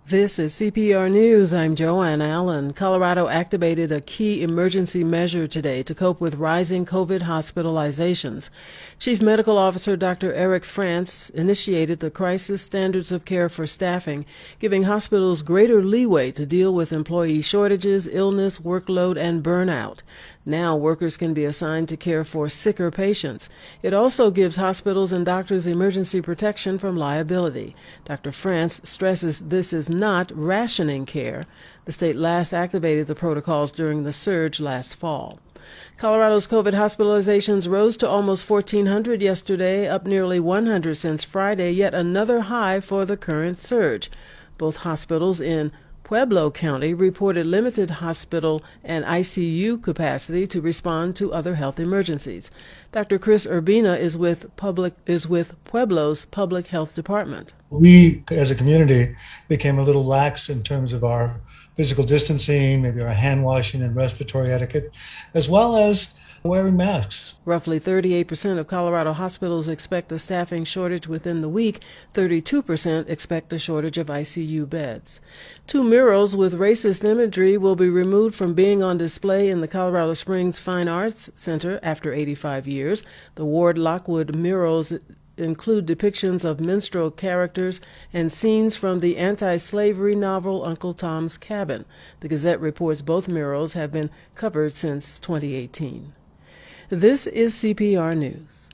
This is CPR News. I'm Joanne Allen. Colorado activated a key emergency measure today to cope with rising COVID hospitalizations. Chief Medical Officer Dr. Eric France initiated the Crisis Standards of Care for Staffing, giving hospitals greater leeway to deal with employee shortages, illness, workload, and burnout. Now workers can be assigned to care for sicker patients. It also gives hospitals and doctors emergency protection from liability. Dr. France stresses this is not rationing care. The state last activated the protocols during the surge last fall. Colorado's COVID hospitalizations rose to almost 1,400 yesterday, up nearly 100 since Friday, yet another high for the current surge. Both hospitals in Pueblo County reported limited hospital and ICU capacity to respond to other health emergencies. Dr. Chris Urbina is with Pueblo's Public Health Department. We, as a community, became a little lax in terms of our physical distancing, maybe our hand washing and respiratory etiquette, as well as wearing masks. Roughly 38% of Colorado hospitals expect a staffing shortage within the week. 32% expect a shortage of ICU beds. 2 murals with racist imagery will be removed from being on display in the Colorado Springs Fine Arts Center after 85 years. The Ward Lockwood murals include depictions of minstrel characters and scenes from the anti-slavery novel Uncle Tom's Cabin. The Gazette reports both murals have been covered since 2018. This is CPR News.